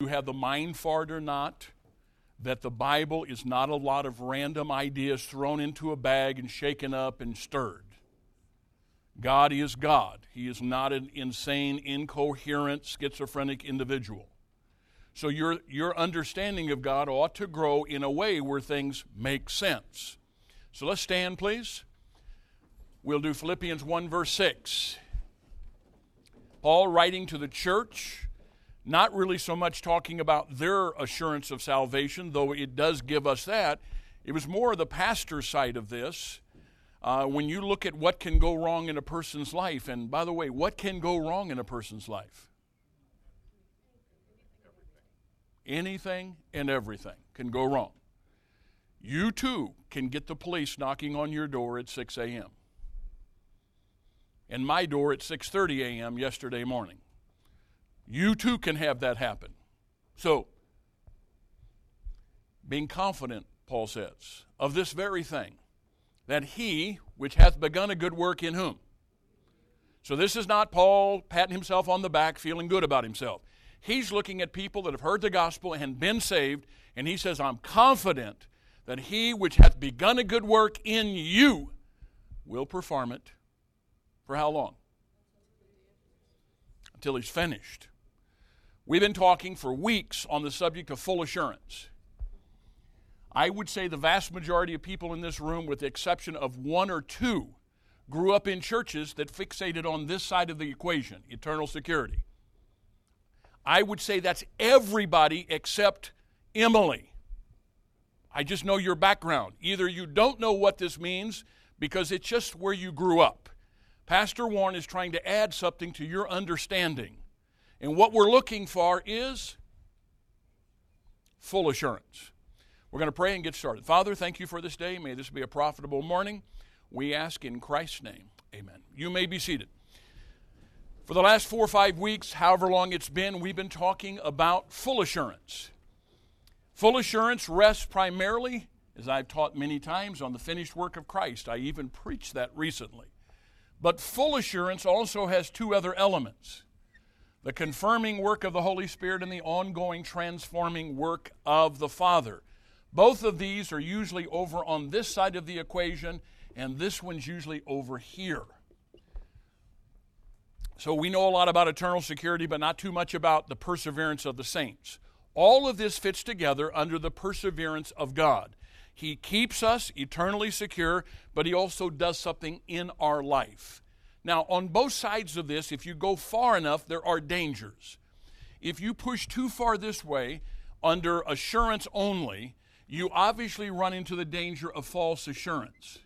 have the mind for it or not, that the Bible is not a lot of random ideas thrown into a bag and shaken up and stirred. God is God. He is not an insane, incoherent, schizophrenic individual. So your understanding of God ought to grow in a way where things make sense. So let's stand, please. We'll do Philippians 1, verse 6. Paul writing to the church, not really so much talking about their assurance of salvation, though it does give us that. It was more the pastor's side of this. When you look at what can go wrong in a person's life, and by the way, what can go wrong in a person's life? Anything and everything can go wrong. You too can get the police knocking on your door at 6 a.m. And my door at 6:30 a.m. yesterday morning. You too can have that happen. So, being confident, Paul says, of this very thing, that he which hath begun a good work in whom? So this is not Paul patting himself on the back, feeling good about himself. He's looking at people that have heard the gospel and been saved, and he says, I'm confident that he which hath begun a good work in you will perform it. For how long? Until he's finished. We've been talking for weeks on the subject of full assurance. I would say the vast majority of people in this room, with the exception of one or two, grew up in churches that fixated on this side of the equation, eternal security. I would say that's everybody except Emily. I just know your background. Either you don't know what this means because it's just where you grew up. Pastor Warren is trying to add something to your understanding. And what we're looking for is full assurance. We're going to pray and get started. Father, thank you for this day. May this be a profitable morning. We ask in Christ's name. Amen. You may be seated. For the last 4 or 5 weeks, however long it's been, we've been talking about full assurance. Full assurance rests primarily, as I've taught many times, on the finished work of Christ. I even preached that recently. But full assurance also has two other elements: the confirming work of the Holy Spirit and the ongoing transforming work of the Father. Both of these are usually over on this side of the equation, and this one's usually over here. So we know a lot about eternal security, but not too much about the perseverance of the saints. All of this fits together under the perseverance of God. He keeps us eternally secure, but he also does something in our life. Now, on both sides of this, if you go far enough, there are dangers. If you push too far this way, under assurance only, you obviously run into the danger of false assurance.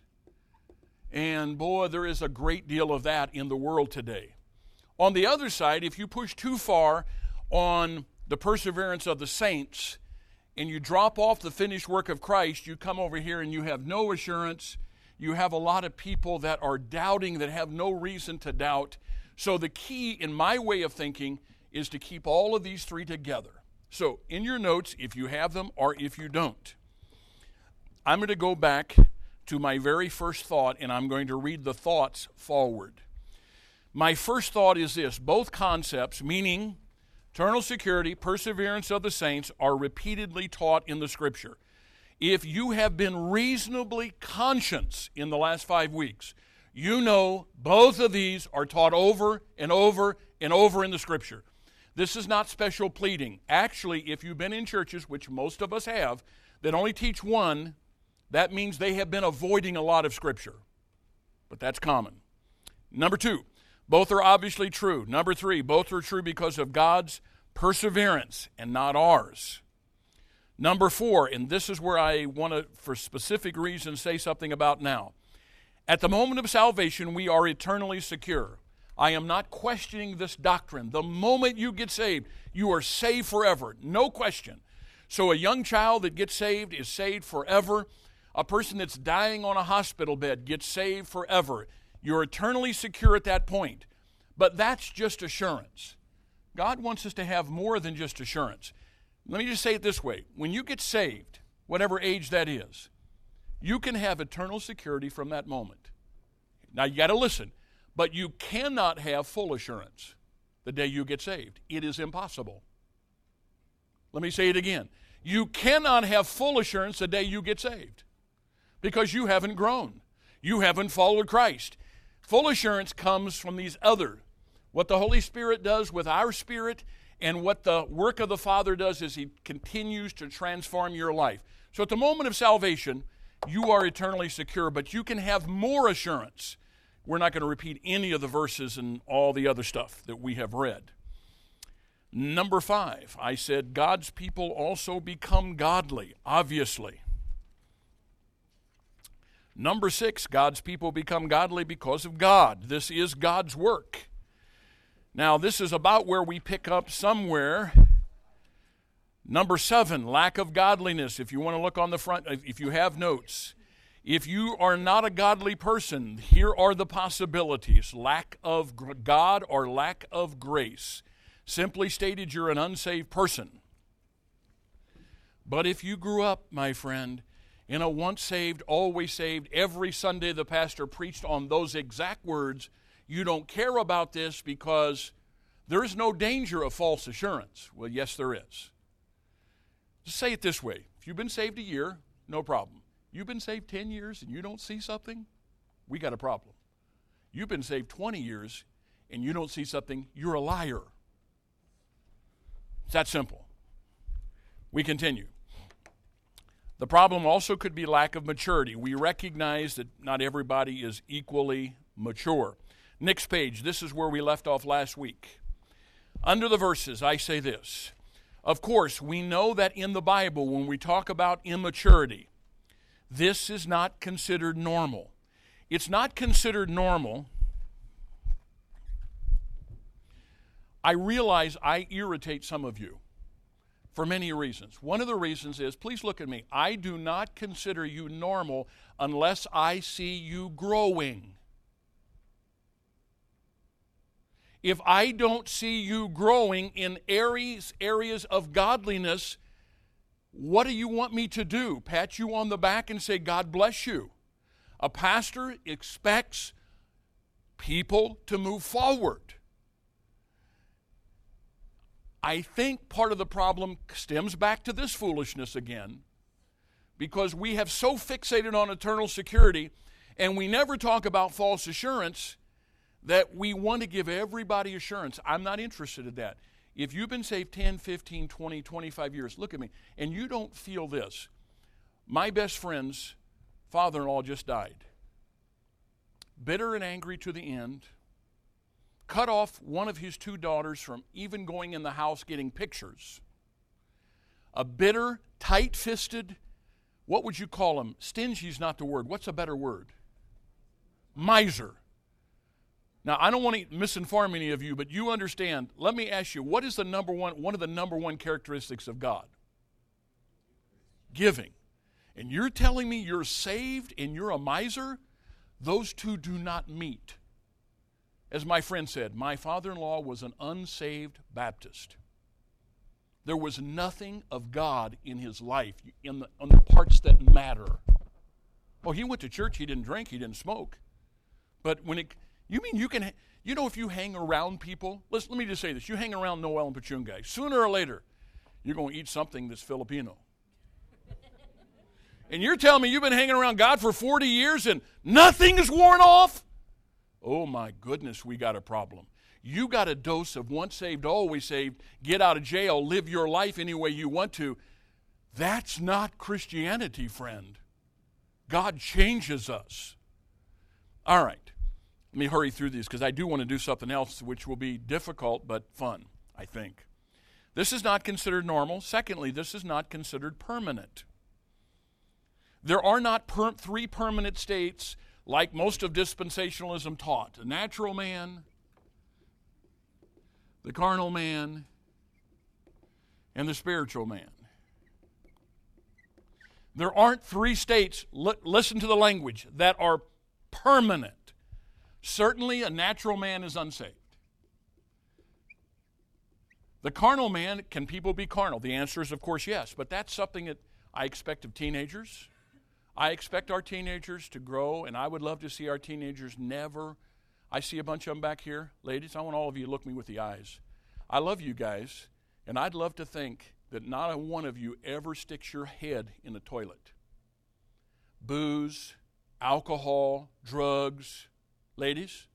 And boy, there is a great deal of that in the world today. On the other side, if you push too far on the perseverance of the saints, and you drop off the finished work of Christ, you come over here and you have no assurance. You have a lot of people that are doubting, that have no reason to doubt. So the key, in my way of thinking, is to keep all of these three together. So in your notes, if you have them or if you don't, I'm going to go back to my very first thought, and I'm going to read the thoughts forward. My first thought is this: both concepts, meaning eternal security, perseverance of the saints, are repeatedly taught in the Scripture. If you have been reasonably conscious in the last 5 weeks, you know both of these are taught over and over and over in the Scripture. This is not special pleading. Actually, if you've been in churches, which most of us have, that only teach one, that means they have been avoiding a lot of Scripture. But that's common. Number 2, both are obviously true. Number 3, both are true because of God's perseverance and not ours. Number 4, and this is where I want to, for specific reasons, say something about now. At the moment of salvation, we are eternally secure. I am not questioning this doctrine. The moment you get saved, you are saved forever. No question. So a young child that gets saved is saved forever. A person that's dying on a hospital bed gets saved forever. You're eternally secure at that point. But that's just assurance. God wants us to have more than just assurance. Let me just say it this way. When you get saved, whatever age that is, you can have eternal security from that moment. Now, you got to listen. But you cannot have full assurance the day you get saved. It is impossible. Let me say it again. You cannot have full assurance the day you get saved because you haven't grown. You haven't followed Christ. Full assurance comes from these other. What the Holy Spirit does with our spirit and what the work of the Father does is He continues to transform your life. So at the moment of salvation, you are eternally secure, but you can have more assurance. We're not going to repeat any of the verses and all the other stuff that we have read. Number 5, I said God's people also become godly, obviously. Number 6, God's people become godly because of God. This is God's work. Now, this is about where we pick up somewhere. Number 7, lack of godliness. If you want to look on the front, if you have notes. If you are not a godly person, here are the possibilities. Lack of God or lack of grace. Simply stated, you're an unsaved person. But if you grew up, my friend, in a once saved, always saved, every Sunday the pastor preached on those exact words, you don't care about this because there is no danger of false assurance. Well, yes, there is. Just say it this way. If you've been saved a year, no problem. You've been saved 10 years and you don't see something, we got a problem. You've been saved 20 years and you don't see something, you're a liar. It's that simple. We continue. The problem also could be lack of maturity. We recognize that not everybody is equally mature. Next page, this is where we left off last week. Under the verses, I say this. Of course, we know that in the Bible, when we talk about immaturity, this is not considered normal. It's not considered normal. I realize I irritate some of you for many reasons. One of the reasons is, please look at me, I do not consider you normal unless I see you growing. If I don't see you growing in areas of godliness, what do you want me to do? Pat you on the back and say, God bless you. A pastor expects people to move forward. I think part of the problem stems back to this foolishness again, because we have so fixated on eternal security and we never talk about false assurance that we want to give everybody assurance. I'm not interested in that. If you've been saved 10, 15, 20, 25 years, look at me, and you don't feel this. My best friend's father-in-law just died. Bitter and angry to the end. Cut off one of his 2 daughters from even going in the house getting pictures. A bitter, tight-fisted, what would you call him? Stingy is not the word. What's a better word? Miser. Now, I don't want to misinform any of you, but you understand. Let me ask you, what is one of the number one characteristics of God? Giving. And you're telling me you're saved and you're a miser? Those two do not meet. As my friend said, my father-in-law was an unsaved Baptist. There was nothing of God in his life, on the parts that matter. Oh, he went to church, he didn't drink, he didn't smoke. But if you hang around people, let me just say this, you hang around Noel and Pachungay, sooner or later, you're going to eat something that's Filipino. And you're telling me you've been hanging around God for 40 years and nothing is worn off? Oh my goodness, we got a problem. You got a dose of once saved, always saved, get out of jail, live your life any way you want to. That's not Christianity, friend. God changes us. All right, let me hurry through these because I do want to do something else which will be difficult but fun, I think. This is not considered normal. Secondly, this is not considered permanent. There are not 3 permanent states like most of dispensationalism taught. The natural man, the carnal man, and the spiritual man. There aren't 3 states, listen to the language, that are permanent. Certainly a natural man is unsaved. The carnal man, can people be carnal? The answer is, of course, yes. But that's something that I expect of teenagers. I expect our teenagers to grow, and I would love to see our teenagers never. I see a bunch of them back here. Ladies, I want all of you to look me with the eyes. I love you guys, and I'd love to think that not a one of you ever sticks your head in a toilet. Booze, alcohol, drugs, ladies.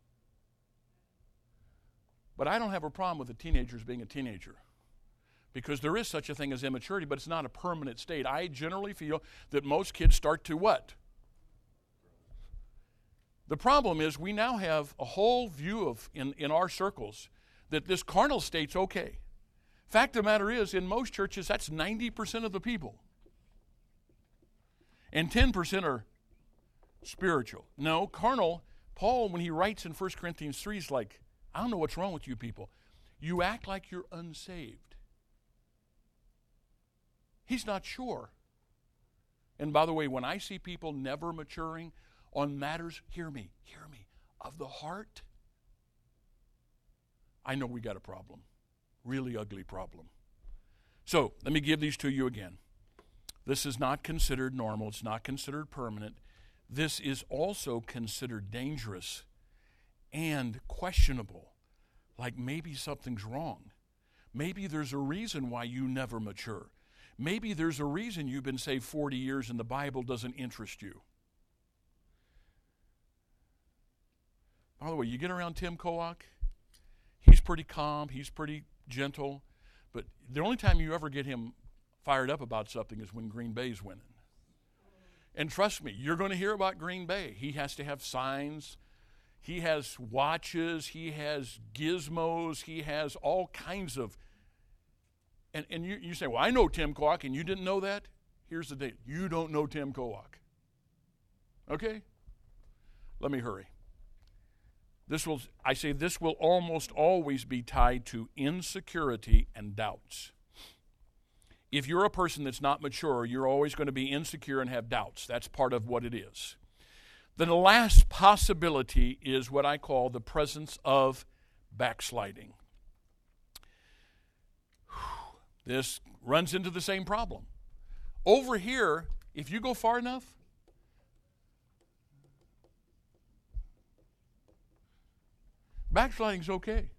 But I don't have a problem with the teenagers being a teenager, because there is such a thing as immaturity, but it's not a permanent state. I generally feel that most kids start to what? The problem is we now have a whole view of, in our circles, that this carnal state's okay. Fact of the matter is, in most churches, that's 90% of the people. And 10% are spiritual. No, carnal, Paul, when he writes in 1 Corinthians 3, is like, I don't know what's wrong with you people. You act like you're unsaved. He's not sure. And by the way, when I see people never maturing on matters, hear me, of the heart, I know we got a problem. Really ugly problem. So, let me give these to you again. This is not considered normal. It's not considered permanent. This is also considered dangerous and questionable. Like maybe something's wrong. Maybe there's a reason why you never mature. Maybe there's a reason you've been saved 40 years and the Bible doesn't interest you. By the way, you get around Tim Kowak, he's pretty calm, he's pretty gentle, but the only time you ever get him fired up about something is when Green Bay's winning. And trust me, you're going to hear about Green Bay. He has to have signs, he has watches, he has gizmos, he has all kinds of, and you say, well, I know Tim Kowak, and you didn't know that? Here's the date. You don't know Tim Kowak. Okay? Let me hurry. This will almost always be tied to insecurity and doubts. If you're a person that's not mature, you're always going to be insecure and have doubts. That's part of what it is. Then the last possibility is what I call the presence of backsliding. This runs into the same problem. Over here, if you go far enough, backsliding's okay.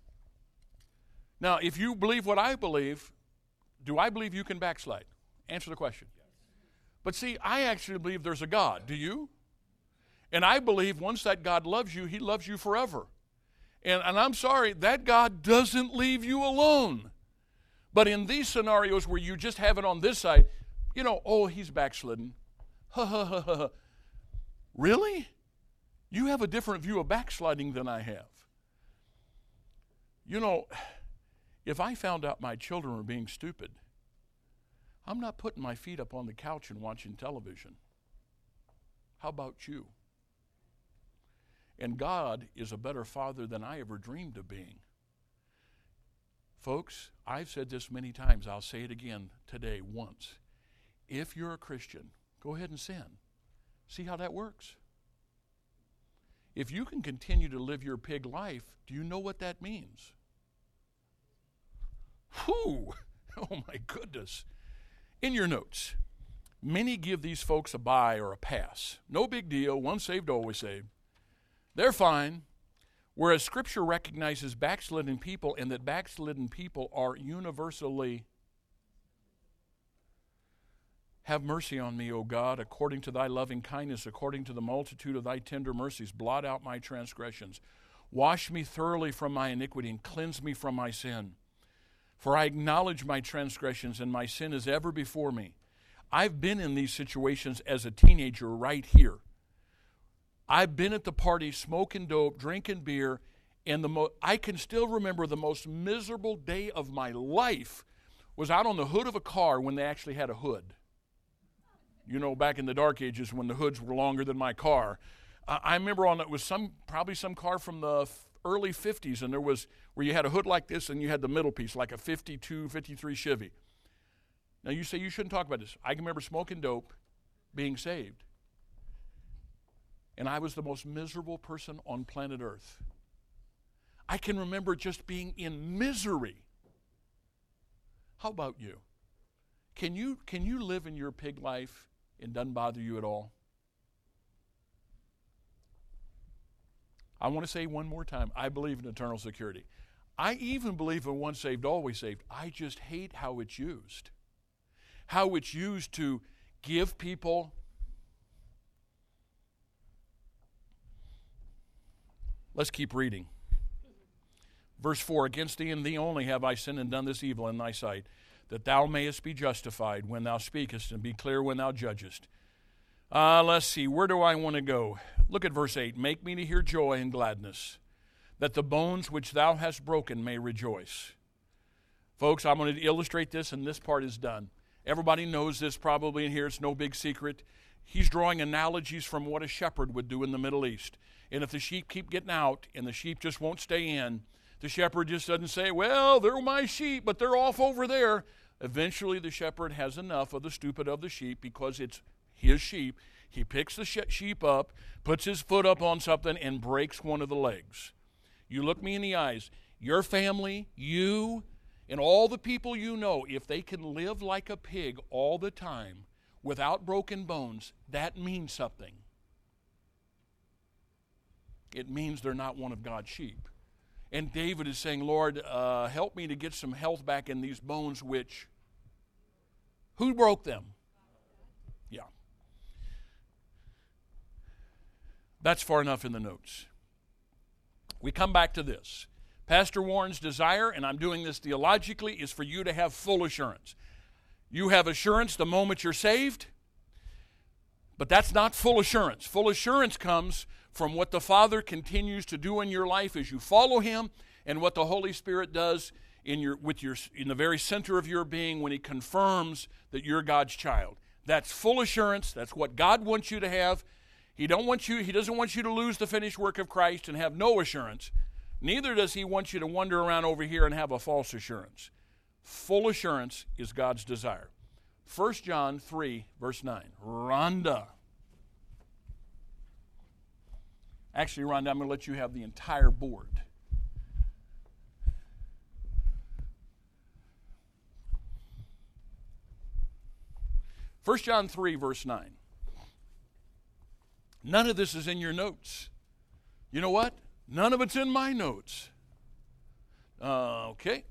Now, if you believe what I believe, do I believe you can backslide? Answer the question. Yes. But see, I actually believe there's a God. Do you? And I believe once that God loves you, he loves you forever. And I'm sorry, that God doesn't leave you alone. But in these scenarios where you just have it on this side, oh, he's backslidden. Ha, ha, ha, ha. Really? You have a different view of backsliding than I have. If I found out my children were being stupid, I'm not putting my feet up on the couch and watching television. How about you? And God is a better father than I ever dreamed of being. Folks, I've said this many times. I'll say it again today once. If you're a Christian, go ahead and sin. See how that works? If you can continue to live your pig life, do you know what that means? Whew! Oh my goodness. In your notes, many give these folks a bye or a pass. No big deal. Once saved, always saved. They're fine. Whereas Scripture recognizes backslidden people and that backslidden people are universally, have mercy on me, O God, according to thy loving kindness, according to the multitude of thy tender mercies, blot out my transgressions. Wash me thoroughly from my iniquity and cleanse me from my sin. For I acknowledge my transgressions and my sin is ever before me. I've been in these situations as a teenager right here. I've been at the party smoking dope, drinking beer, and I can still remember the most miserable day of my life was out on the hood of a car when they actually had a hood. Back in the dark ages when the hoods were longer than my car. I remember it was probably some car from the early 50s, and there was where you had a hood like this and you had the middle piece like a 52, 53 Chevy. Now you say you shouldn't talk about this. I can remember smoking dope, being saved. And I was the most miserable person on planet Earth. I can remember just being in misery. How about you? Can you live in your pig life and doesn't bother you at all? I want to say one more time, I believe in eternal security. I even believe in once saved, always saved. I just hate how it's used. How it's used to give people Let's keep reading. Verse 4, against thee and thee only have I sinned and done this evil in thy sight, that thou mayest be justified when thou speakest and be clear when thou judgest. Let's see, where do I want to go? Look at verse 8. Make me to hear joy and gladness, that the bones which thou hast broken may rejoice. Folks, I'm going to illustrate this, and this part is done. Everybody knows this probably in here. It's no big secret. He's drawing analogies from what a shepherd would do in the Middle East. And if the sheep keep getting out and the sheep just won't stay in, the shepherd just doesn't say, well, they're my sheep, but they're off over there. Eventually, the shepherd has enough of the stupid of the sheep because it's his sheep. He picks the sheep up, puts his foot up on something, and breaks one of the legs. You look me in the eyes. Your family, you, and all the people you know, if they can live like a pig all the time without broken bones, that means something. It means they're not one of God's sheep. And David is saying, Lord, help me to get some health back in these bones which, who broke them? Yeah. That's far enough in the notes. We come back to this. Pastor Warren's desire, and I'm doing this theologically, is for you to have full assurance. You have assurance the moment you're saved, but that's not full assurance. Full assurance comes from what the Father continues to do in your life as you follow Him, and what the Holy Spirit does in the very center of your being when He confirms that you're God's child. That's full assurance. That's what God wants you to have. He doesn't want you to lose the finished work of Christ and have no assurance. Neither does He want you to wander around over here and have a false assurance. Full assurance is God's desire. 1 John 3, verse 9. Rhonda. Actually, Rhonda, I'm going to let you have the entire board. First John 3, verse 9. None of this is in your notes. You know what? None of it's in my notes. Okay.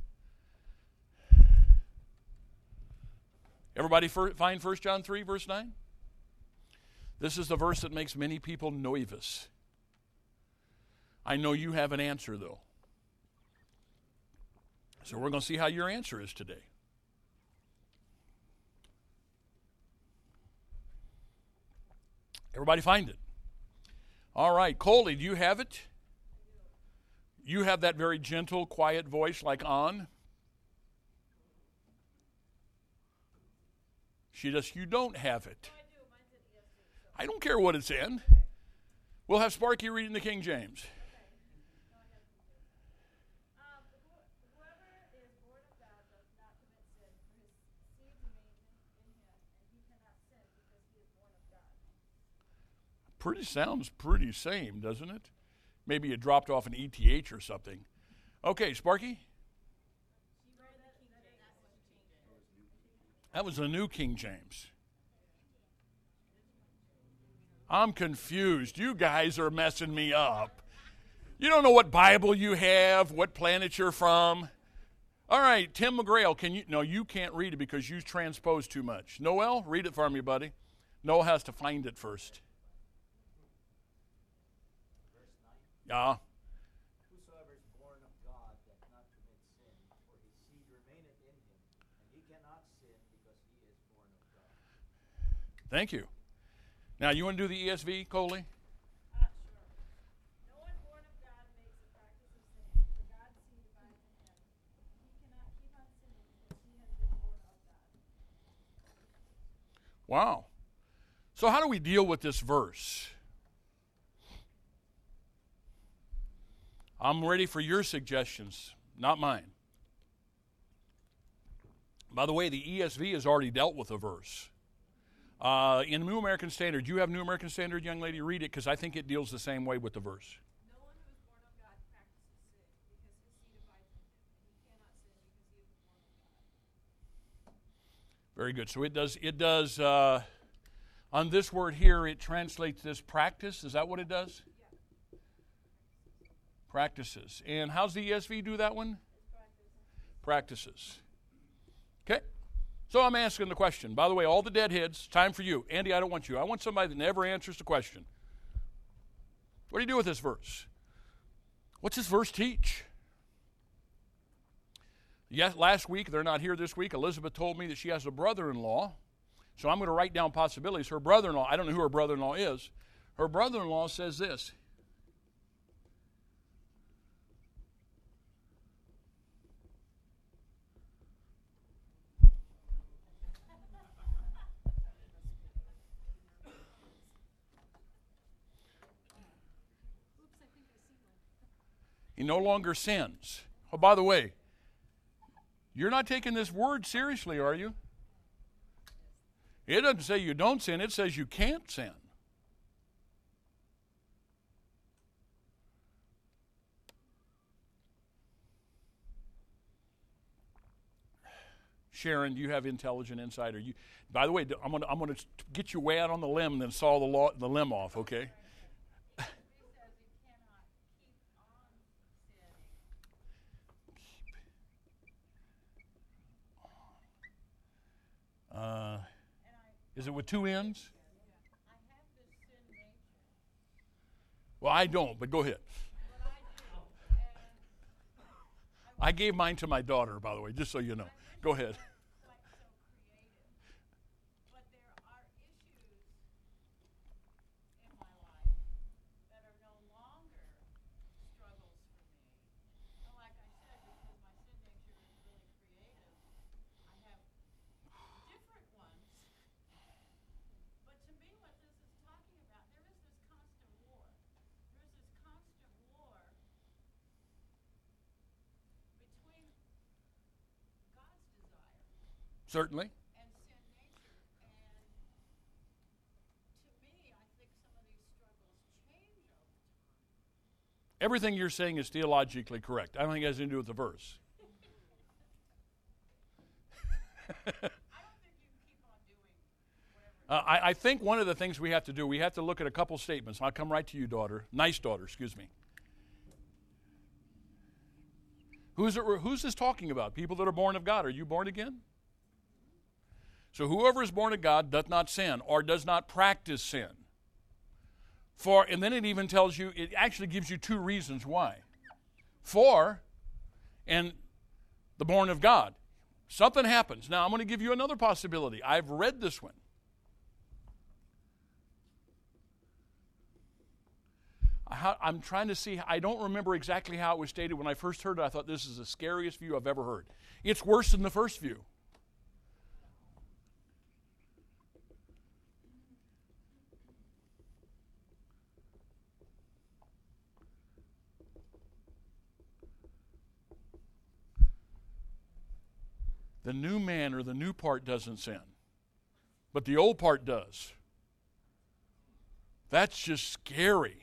Everybody find 1 John 3, verse 9? This is the verse that makes many people nervous. I know you have an answer, though. So we're going to see how your answer is today. Everybody find it? All right. Coley, do you have it? You have that very gentle, quiet voice like On. You don't have it. I don't care what it's in. We'll have Sparky reading the King James. Sounds pretty same, doesn't it? Maybe it dropped off an ETH or something. Okay, Sparky? That was the New King James. I'm confused. You guys are messing me up. You don't know what Bible you have, what planet you're from. All right, Tim McGrail, can you? No, you can't read it because you transposed too much. Noel, read it for me, buddy. Noel has to find it first. Yeah. Whosoever is born of God doth not commit sin, for his seed remaineth in him, and he cannot sin because he is born of God. Thank you. Now, you want to do the ESV, Coley? Sure. No one born of God makes a practice of sinning, for God's seed abides in him. He cannot keep on sinning because he has been born of God. Wow. So how do we deal with this verse? I'm ready for your suggestions, not mine. By the way, the ESV has already dealt with a verse. In New American Standard, do you have New American Standard, young lady? Read it, because I think it deals the same way with the verse. No one who is born of God practices sin, because his seed abides in him, and he cannot sin because he is born of God. Very good. So it does, on this word here, it translates this practice. Is that what it does? Yeah. Practices. And how's the ESV do that one? Practices. Okay. So I'm asking the question. By the way, all the deadheads, time for you. Andy, I don't want you. I want somebody that never answers the question. What do you do with this verse? What's this verse teach? Yes, last week, they're not here this week, Elizabeth told me that she has a brother-in-law. So I'm going to write down possibilities. Her brother-in-law, I don't know who her brother-in-law is. Her brother-in-law says this. He no longer sins. Oh, by the way, you're not taking this word seriously, are you? It doesn't say you don't sin, it says you can't sin. Sharon, you have intelligent insight. By the way, I'm going to get you way out on the limb and then saw the limb off, okay? Is it with two ends? I have this sin nature. Well, I don't, but go ahead. But I do. And I gave mine to my daughter, by the way, just so you know. Go ahead. like so creative. But there are issues in my life that are no longer struggles for me. And like I said, because my sin nature is really creative, I have different ones. But to me, what this is talking about, there is this constant war. There's this constant war between God's desire Certainly. and sin nature. And to me, I think some of these struggles change over time. Everything you're saying is theologically correct. I don't think it has anything to do with the verse. I don't think you keep on doing whatever. I think one of the things we have to do, we have to look at a couple statements. I'll come right to you, daughter. Nice daughter, excuse me. Who's this talking about? People that are born of God. Are you born again? So whoever is born of God doth not sin or does not practice sin. And then it even tells you, it actually gives you two reasons why. For, and the born of God. Something happens. Now I'm going to give you another possibility. I've read this one. I'm trying to see, I don't remember exactly how it was stated. When I first heard it, I thought this is the scariest view I've ever heard. It's worse than the first view. The new man or the new part doesn't sin, but the old part does. That's just scary.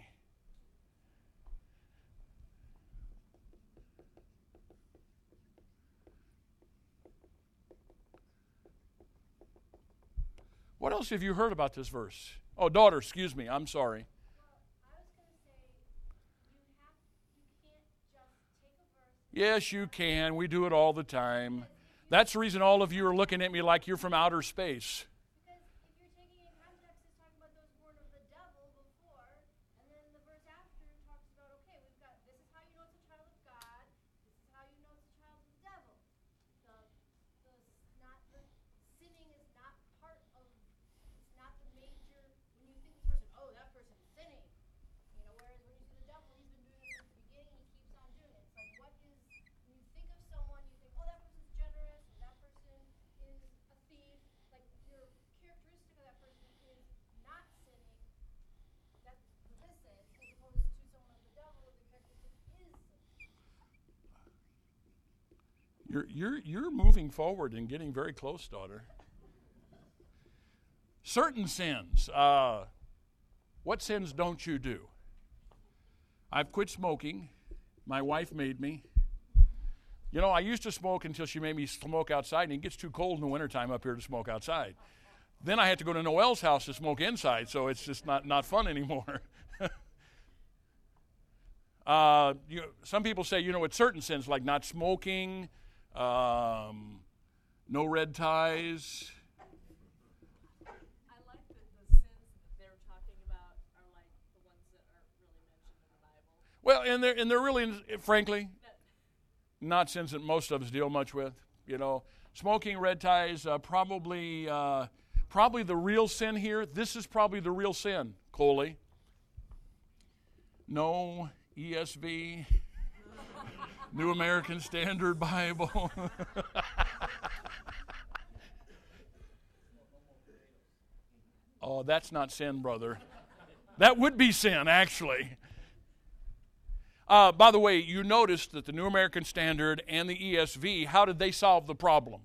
What else have you heard about this verse? Oh, daughter, excuse me. I'm sorry. Well, I was going to say, you can't just take a verse. Yes, you can. We do it all the time. That's the reason all of you are looking at me like you're from outer space. Because if you're taking it in context, it's talking about those born of the devil before, and then the verse after talks about, okay, we've got, this is how you know it's a child of God, this is how you know it's a child of the devil. The sinning is not part of, it's not the major, when you think this person, oh, that person's sinning. You know, whereas when you see the devil, he's been doing it since the beginning, he keeps on doing it. It's like, what is, when you think of someone, you think, oh, that person's generous, or that person is a thief. Like, your characteristic of that person is not sinning. That's what this says, as opposed to someone of the devil, the characteristic is sinning. You're moving forward and getting very close, daughter. Certain sins. What sins don't you do? I've quit smoking. My wife made me. You know, I used to smoke until she made me smoke outside, and it gets too cold in the wintertime up here to smoke outside. Then I had to go to Noelle's house to smoke inside, so it's just not fun anymore. Some people say, it's certain sins like not smoking, no red ties. I like that the sins that they're talking about are like the ones that aren't really mentioned in the Bible. Well, and they're really, frankly, not sins that most of us deal much with. Smoking, red ties, probably the real sin here. This is probably the real sin, Coley. No ESV, New American Standard Bible. Oh, that's not sin, brother. That would be sin, actually. By the way, you noticed that the New American Standard and the ESV, how did they solve the problem?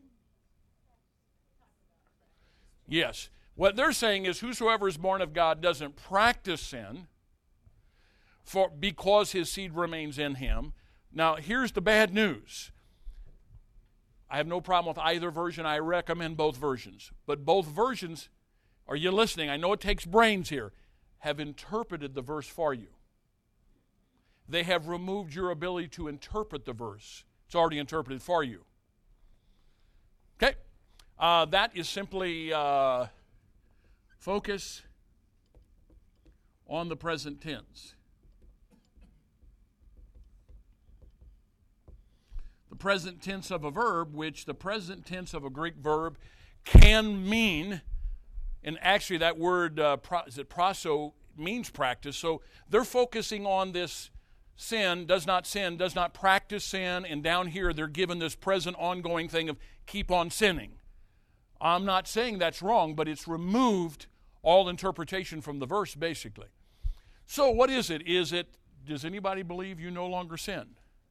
Yes. What they're saying is whosoever is born of God doesn't practice sin because his seed remains in him. Now, here's the bad news. I have no problem with either version. I recommend both versions. But both versions, are you listening? I know it takes brains here, have interpreted the verse for you. They have removed your ability to interpret the verse. It's already interpreted for you. Okay? That is simply focus on the present tense. The present tense of a verb, which the present tense of a Greek verb can mean, and actually that word, praso, means practice. So they're focusing on this sin, does not practice sin, and down here they're given this present ongoing thing of keep on sinning. I'm not saying that's wrong, but it's removed all interpretation from the verse, basically. So what is it? Does anybody believe you no longer sin?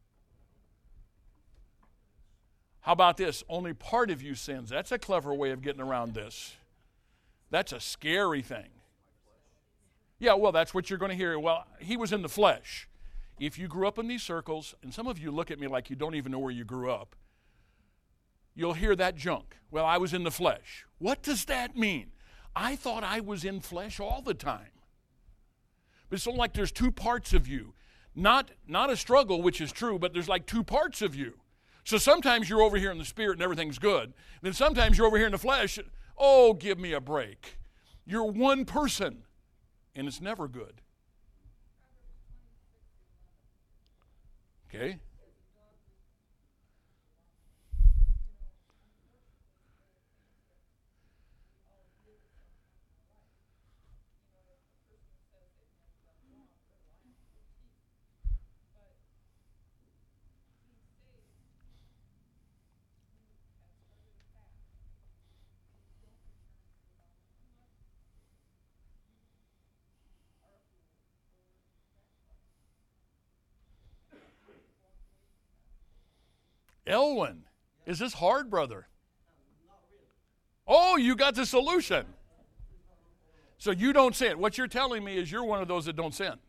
How about this? Only part of you sins. That's a clever way of getting around this. That's a scary thing. Yeah, well, that's what you're going to hear. Well, he was in the flesh. If you grew up in these circles, and some of you look at me like you don't even know where you grew up, you'll hear that junk. Well, I was in the flesh. What does that mean? I thought I was in flesh all the time. But it's like there's two parts of you. Not a struggle, which is true, but there's like two parts of you. So sometimes you're over here in the spirit and everything's good. And then sometimes you're over here in the flesh. Oh, give me a break. You're one person, and it's never good. Okay? Elwin, is this hard, brother? Oh, you got the solution. So you don't sin. What you're telling me is you're one of those that don't sin.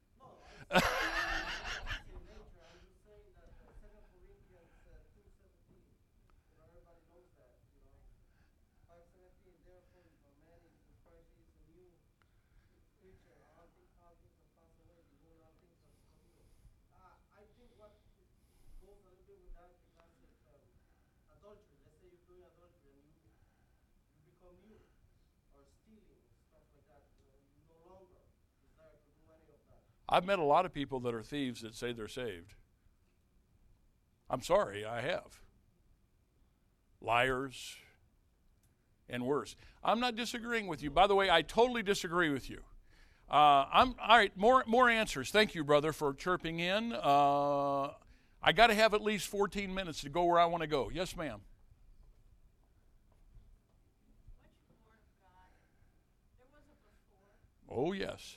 I've met a lot of people that are thieves that say they're saved. I'm sorry, I have. Liars and worse. I'm not disagreeing with you. By the way, I totally disagree with you. All right, more answers. Thank you, brother, for chirping in. I got to have at least 14 minutes to go where I want to go. Yes, ma'am. Oh, yes.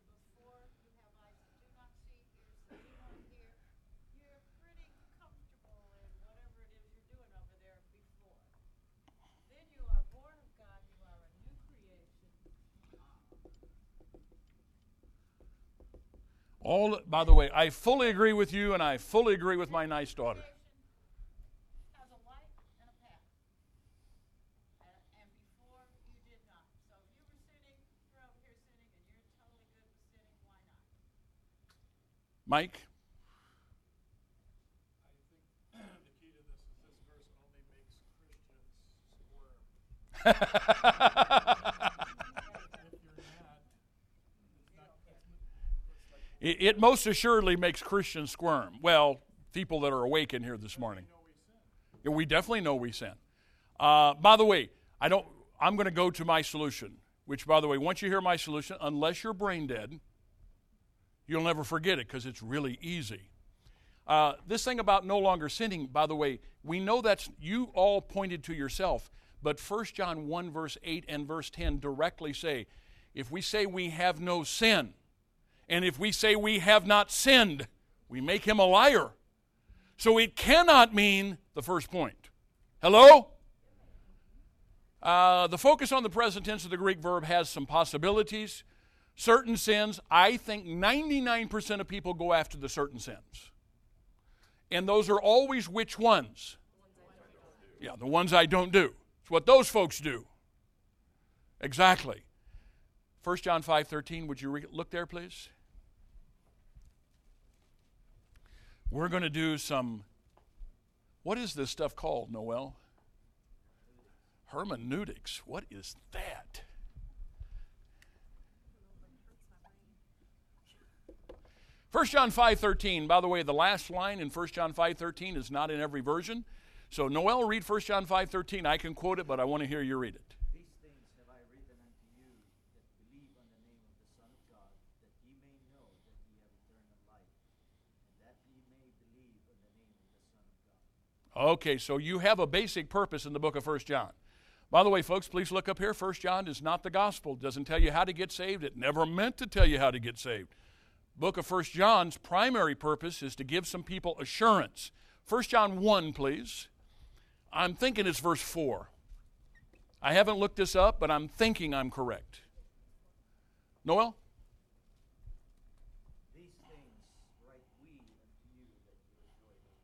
By the way, I fully agree with you, and I fully agree with my nice daughter. Has a light and a path. And before you did not. So if you were sinning, you're over here sinning, and you're totally good with sinning, why not? Mike? I think the key to this is this verse only makes Christians squirm. It most assuredly makes Christians squirm. Well, people that are awake in here this morning. Yeah, we definitely know we sin. By the way, I'm going to go to my solution, which, by the way, once you hear my solution, unless you're brain dead, you'll never forget it because it's really easy. This thing about no longer sinning, by the way, we know that's, you all pointed to yourself, but 1 John 1 verse 8 and verse 10 directly say, if we say we have no sin, and if we say we have not sinned, we make him a liar. So it cannot mean the first point. Hello? The focus on the present tense of the Greek verb has some possibilities. Certain sins, I think 99% of people go after the certain sins. And those are always which ones? Yeah, the ones I don't do. It's what those folks do. Exactly. 1 John 5:13, would you look there, please? We're going to do some, what is this stuff called, Noel? Hermeneutics. What is that? First John 5:13. By the way, the last line in 1 John 5:13 is not in every version. So Noel, read 1 John 5:13. I can quote it, but I want to hear you read it. These things have I written unto you that believe on the name of the Son of God, that ye may know that ye have eternal life, and that ye may believe on the name of the Son of God. Okay, so you have a basic purpose in the book of 1 John. By the way, folks, please look up here. 1 John is not the gospel. It doesn't tell you how to get saved. It never meant to tell you how to get saved. Book of 1 John's primary purpose is to give some people assurance. 1 John 1, please. I'm thinking it's verse 4. I haven't looked this up, but I'm thinking I'm correct. Noel? These things write we unto you that you enjoy them.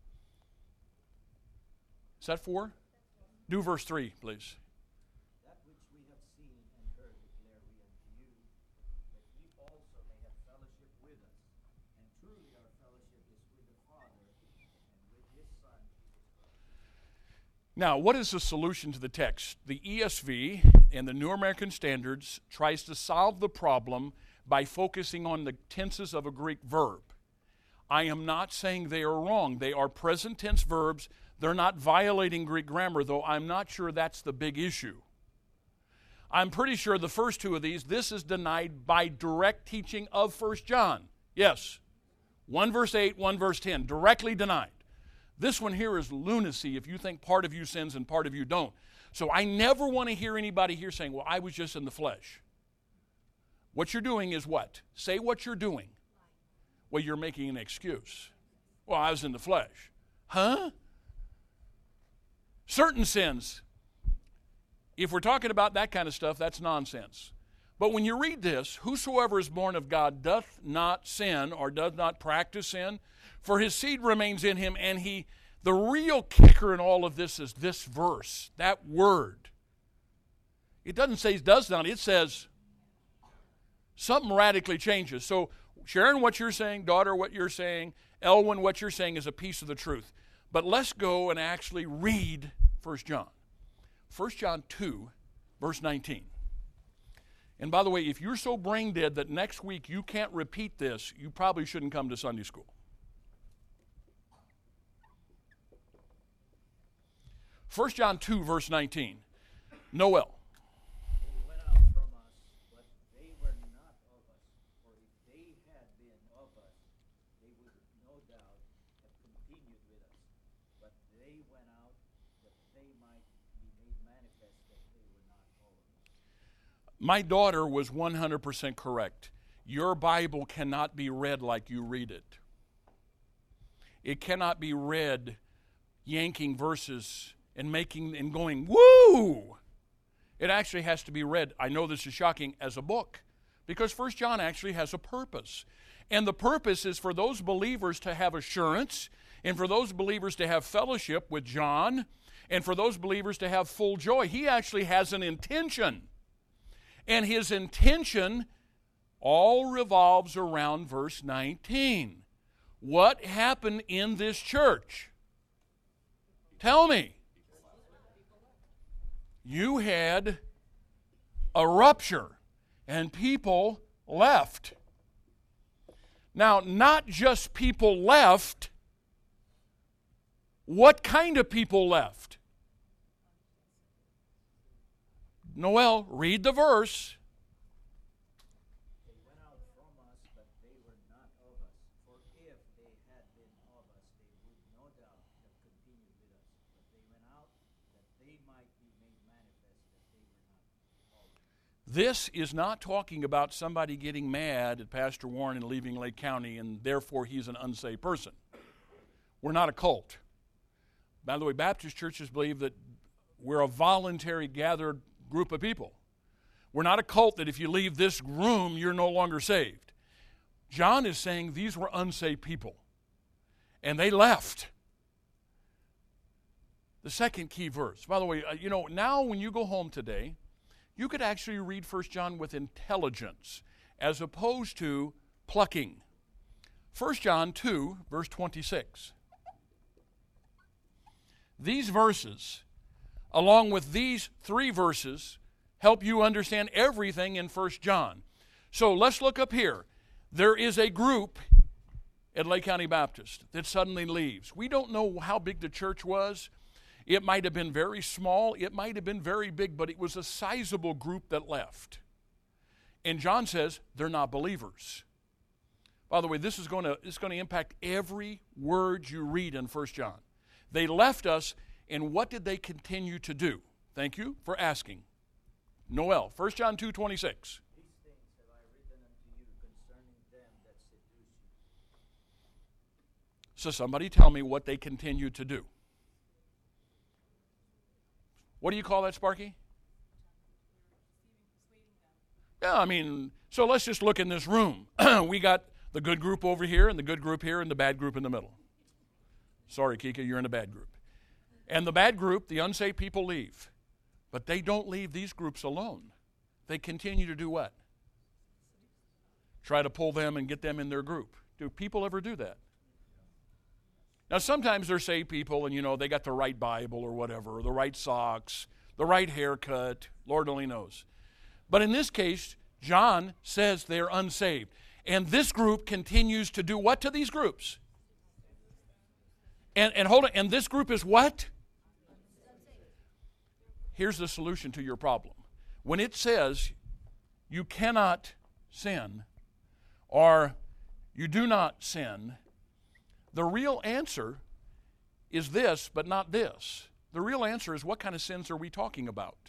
Is that 4? Do verse 3, please. That which we have seen and heard declare we unto you, that ye also may have fellowship with us. And truly our fellowship is with the Father and with his Son, Jesus Christ. Now, what is the solution to the text? The ESV and the New American Standards tries to solve the problem by focusing on the tenses of a Greek verb. I am not saying they are wrong. They are present tense verbs. They're not violating Greek grammar, though I'm not sure that's the big issue. I'm pretty sure the first two of these, this is denied by direct teaching of 1 John. Yes. 1 verse 8, 1 verse 10, directly denied. This one here is lunacy if you think part of you sins and part of you don't. So I never want to hear anybody here saying, well, I was just in the flesh. What you're doing is what? Say what you're doing. Well, you're making an excuse. Well, I was in the flesh. Huh? Certain sins, if we're talking about that kind of stuff, that's nonsense. But when you read this, whosoever is born of God doth not sin or doth not practice sin, for his seed remains in him, and the real kicker in all of this is this verse, that word. It doesn't say does not, it says something radically changes. So Sharon, what you're saying, daughter, what you're saying, Elwin, what you're saying is a piece of the truth. But let's go and actually read 1 John. 1 John 2, verse 19. And by the way, if you're so brain dead that next week you can't repeat this, you probably shouldn't come to Sunday school. 1 John 2, verse 19. Noel. They went out from us, but they were not of us. For if they had been of us, they would no doubt have continued with us. But they went out that they might be made manifest that they were not of us. My daughter was 100% correct. Your Bible cannot be read like you read it. It cannot be read yanking verses and going, woo! It actually has to be read, I know this is shocking, as a book. Because 1 John actually has a purpose. And the purpose is for those believers to have assurance, and for those believers to have fellowship with John, and for those believers to have full joy. He actually has an intention. And his intention all revolves around verse 19. What happened in this church? Tell me. You had a rupture and people left. Now, not just people left. What kind of people left? Noel, read the verse. They went out from us, but they were not of us. For if they had been of us, they would no doubt have continued with us. But they went out that they might be made manifest that they were not of us. This is not talking about somebody getting mad at Pastor Warren and leaving Lake County, and therefore he's an unsaved person. We're not a cult. By the way, Baptist churches believe that we're a voluntary gathered group of people. We're not a cult that if you leave this room, you're no longer saved. John is saying these were unsaved people, and they left. The second key verse. By the way, now when you go home today, you could actually read 1 John with intelligence as opposed to plucking. 1 John 2, verse 26. These verses, along with these 3 verses, help you understand everything in 1 John. So let's look up here. There is a group at Lake County Baptist that suddenly leaves. We don't know how big the church was. It might have been very small. It might have been very big, but it was a sizable group that left. And John says they're not believers. By the way, this is going to impact every word you read in 1 John. They left us, and what did they continue to do? Thank you for asking. Noel, 1 John 2:26. These things have I written unto you concerning them that seduce you. So somebody tell me what they continue to do. What do you call that, Sparky? Yeah, so let's just look in this room. We got the good group over here and the good group here and the bad group in the middle. Sorry, Kika, you're in a bad group. And the bad group, the unsaved people, leave. But they don't leave these groups alone. They continue to do what? Try to pull them and get them in their group. Do people ever do that? Now, sometimes they're saved people and, they got the right Bible or whatever, or the right socks, the right haircut. Lord only knows. But in this case, John says they're unsaved. And this group continues to do what to these groups? And hold on, and this group is what? Here's the solution to your problem. When it says you cannot sin or you do not sin, the real answer is this, but not this. The real answer is, what kind of sins are we talking about?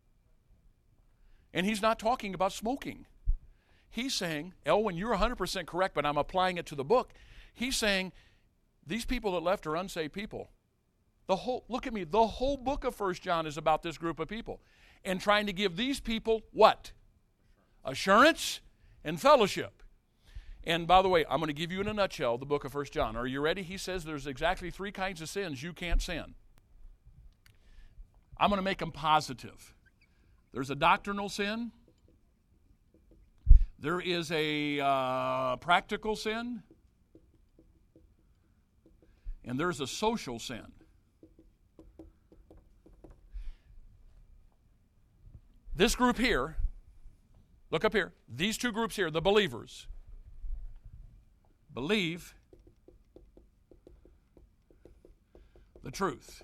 And he's not talking about smoking. He's saying, Elwin, you're 100% correct, but I'm applying it to the book. He's saying, these people that left are unsaved people. Look at me, the whole book of 1 John is about this group of people. And trying to give these people what? Assurance and fellowship. And by the way, I'm going to give you in a nutshell the book of 1 John. Are you ready? He says there's exactly 3 kinds of sins you can't sin. I'm going to make them positive. There's a doctrinal sin. There is a practical sin. And there's a social sin. This group here, look up here, these 2 groups here, the believers, believe the truth.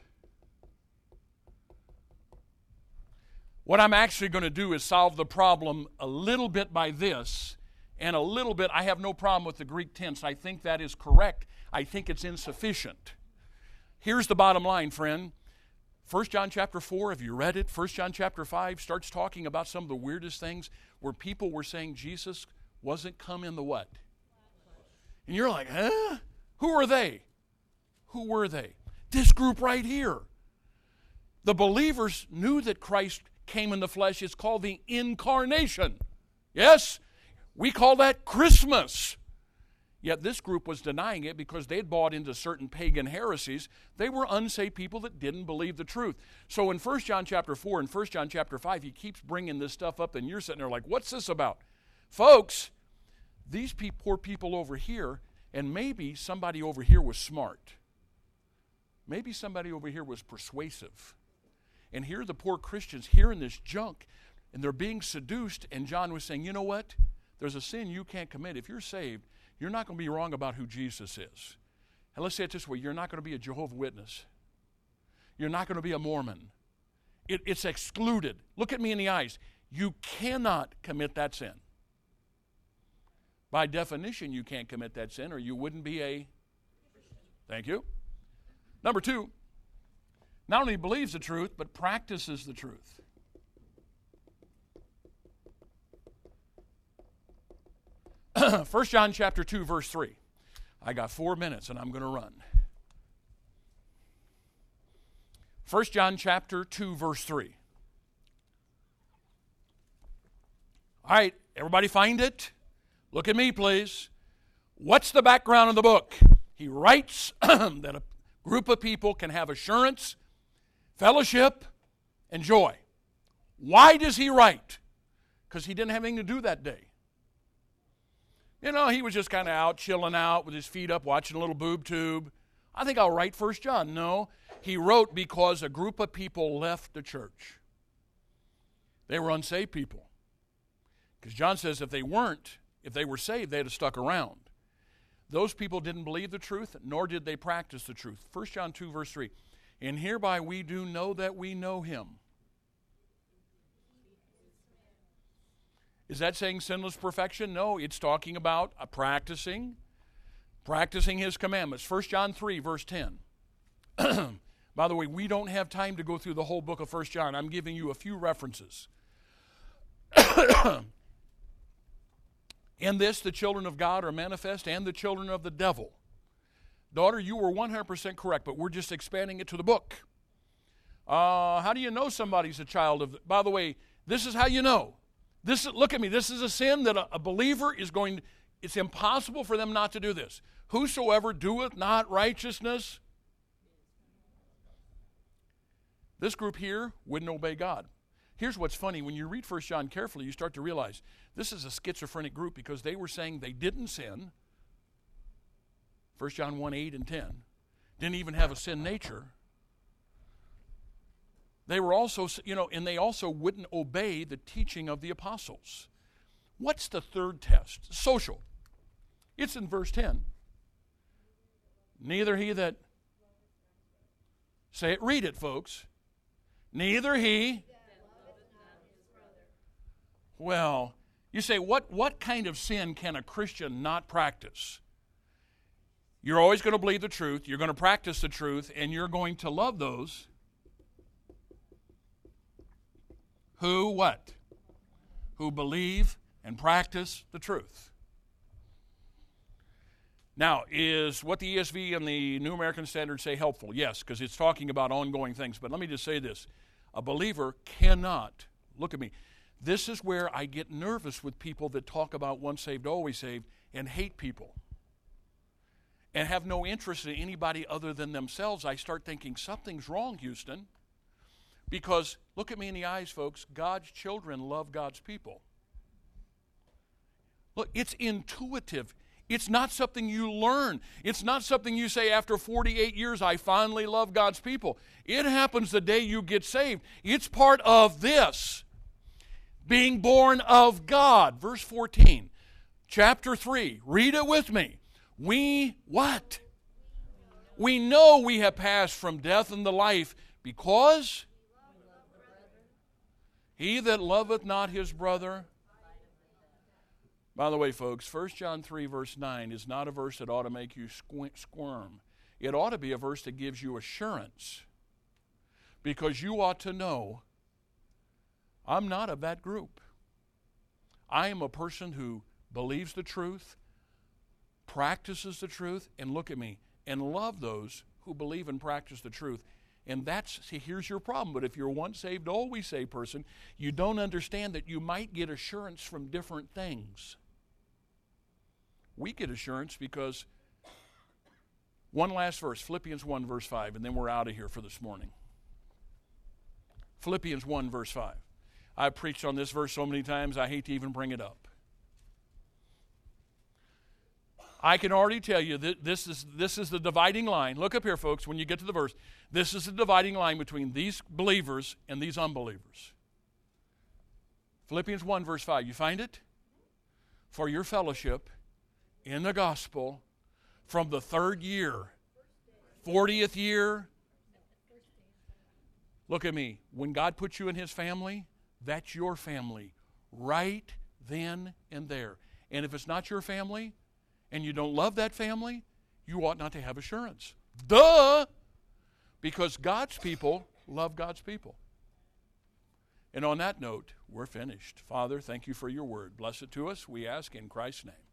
What I'm actually going to do is solve the problem a little bit by this, and a little bit, I have no problem with the Greek tense. I think that is correct. I think it's insufficient. Here's the bottom line, friend. 1 John chapter 4, have you read it? 1 John chapter 5 starts talking about some of the weirdest things where people were saying Jesus wasn't come in the what? And you're like, huh? Who are they? Who were they? This group right here. The believers knew that Christ came in the flesh. It's called the incarnation. Yes? We call that Christmas. Yet this group was denying it because they'd bought into certain pagan heresies. They were unsaved people that didn't believe the truth. So in 1 John chapter 4 and 1 John chapter 5, he keeps bringing this stuff up, and you're sitting there like, what's this about? Folks, these poor people over here, and maybe somebody over here was smart. Maybe somebody over here was persuasive. And here are the poor Christians hearing this junk, and they're being seduced, and John was saying, you know what? There's a sin you can't commit. If you're saved, you're not going to be wrong about who Jesus is. And let's say it this way, you're not going to be a Jehovah's Witness. You're not going to be a Mormon. It's excluded. Look at me in the eyes. You cannot commit that sin. By definition, you can't commit that sin, or you wouldn't be a... Thank you. Number 2, not only believes the truth, but practices the truth. First John chapter 2, verse 3. I got 4 minutes, and I'm going to run. 1 John chapter 2, verse 3. All right, everybody find it? Look at me, please. What's the background of the book? He writes that a group of people can have assurance, fellowship, and joy. Why does he write? Because he didn't have anything to do that day. You know, he was just kind of out, chilling out with his feet up, watching a little boob tube. I think I'll write 1 John. No, he wrote because a group of people left the church. They were unsaved people. Because John says if they were saved, they'd have stuck around. Those people didn't believe the truth, nor did they practice the truth. 1 John 2, verse 3. And hereby we do know that we know him. Is that saying sinless perfection? No, it's talking about practicing his commandments. 1 John 3, verse 10. By the way, we don't have time to go through the whole book of 1 John. I'm giving you a few references. In this, the children of God are manifest and the children of the devil. Daughter, you were 100% correct, but we're just expanding it to the book. How do you know somebody's a child of... By the way, this is how you know. Look at me. This is a sin that a believer is going... It's impossible for them not to do this. Whosoever doeth not righteousness... This group here wouldn't obey God. Here's what's funny. When you read 1 John carefully, you start to realize this is a schizophrenic group because they were saying they didn't sin. 1 John 1, 8 and 10. Didn't even have a sin nature. They were also, and they also wouldn't obey the teaching of the apostles. What's the third test? Social. It's in verse 10. Neither he that... Say it, read it, folks. Neither he... Well, you say, what kind of sin can a Christian not practice? You're always going to believe the truth, you're going to practice the truth, and you're going to love those who what? Who believe and practice the truth. Now, is what the ESV and the New American Standard say helpful? Yes, because it's talking about ongoing things. But let me just say this. A believer cannot, look at me, this is where I get nervous with people that talk about once saved, always saved, and hate people. And have no interest in anybody other than themselves. I start thinking, something's wrong, Houston. Because, look at me in the eyes, folks, God's children love God's people. Look, it's intuitive. It's not something you learn. It's not something you say after 48 years, I finally love God's people. It happens the day you get saved. It's part of this. Being born of God. Verse 14. Chapter 3. Read it with me. We what? We know we have passed from death unto life because he that loveth not his brother. By the way, folks, 1 John 3, verse 9 is not a verse that ought to make you squirm. It ought to be a verse that gives you assurance. Because you ought to know, I'm not of that group. I am a person who believes the truth, practices the truth, and look at me, and love those who believe and practice the truth. And here's your problem. But if you're a once saved, always saved person, you don't understand that you might get assurance from different things. We get assurance because, one last verse, Philippians 1, verse 5, and then we're out of here for this morning. Philippians 1, verse 5. I've preached on this verse so many times, I hate to even bring it up. I can already tell you that this is the dividing line. Look up here, folks, when you get to the verse. This is the dividing line between these believers and these unbelievers. Philippians 1, verse 5. You find it? For your fellowship in the gospel from the 3rd year, 40th year. Look at me. When God puts you in his family, that's your family right then and there. And if it's not your family and you don't love that family, you ought not to have assurance. Duh! Because God's people love God's people. And on that note, we're finished. Father, thank you for your word. Bless it to us, we ask in Christ's name.